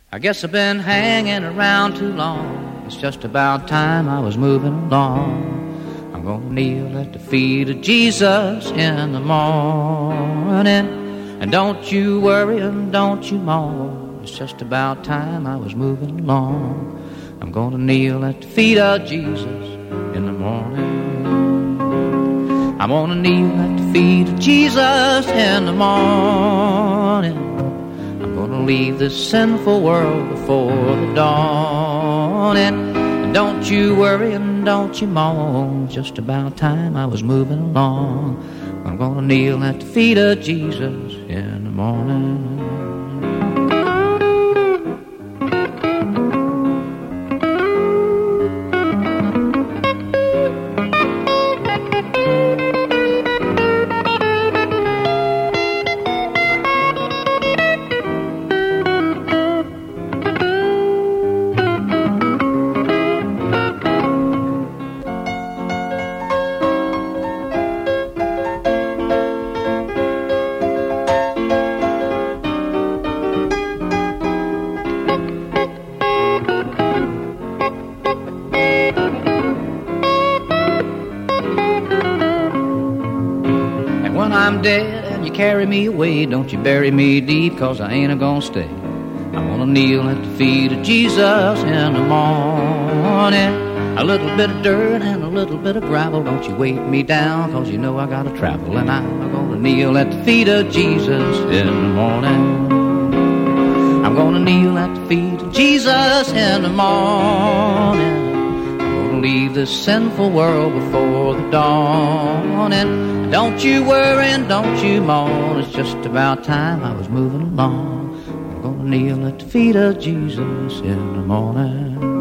I guess I've been hanging around too long. It's just about time I was moving along. I'm gonna kneel at the feet of Jesus in the morning. And don't you worry and don't you mourn. It's just about time I was moving along. I'm gonna kneel at the feet of Jesus in the morning. I'm gonna kneel at the feet of Jesus in the morning. I'm gonna leave this sinful world before the dawn. And don't you worry and don't you mourn. Just about time I was moving along. I'm gonna kneel at the feet of Jesus in the morning. When I'm dead and you carry me away, don't you bury me deep, 'cause I ain't gonna stay. I'm gonna kneel at the feet of Jesus in the morning. A little bit of dirt and a little bit of gravel, don't you weight me down, 'cause you know I gotta travel. And I'm gonna kneel at the feet of Jesus in the morning. I'm gonna kneel at the feet of Jesus in the morning. Leave this sinful world before the dawn. And don't you worry and don't you mourn. It's just about time I was moving along. I'm gonna kneel at the feet of Jesus in the morning.